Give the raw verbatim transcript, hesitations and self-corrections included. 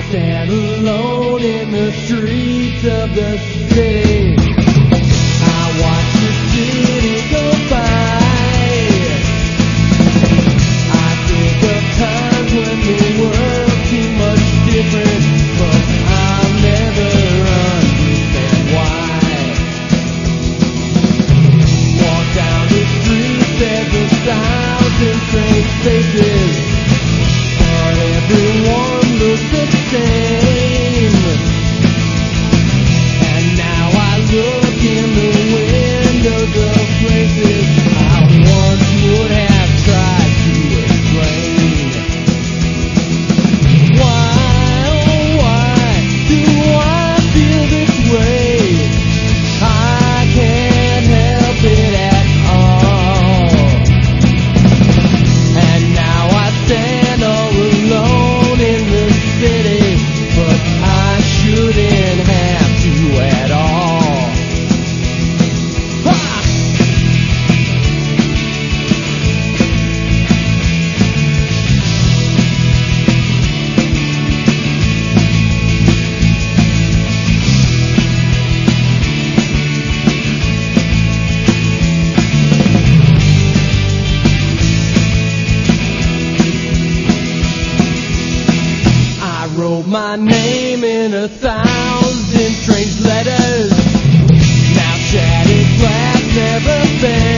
stand alone in the streets of the city. I watch the city go by. I think of times when the world seemed much different, but I'll never understand why. Walk down the street, there's a thousand strange faces, but everyone looks the same. And now I look in the windows of places I once would have tried to explain. Why, oh why do I feel this way? I can't help it at all. And now I stand all alone in the city, but I shouldn't have to at all. Ha! I wrote my name in a thousand strange letters. Now shattered glass never fell.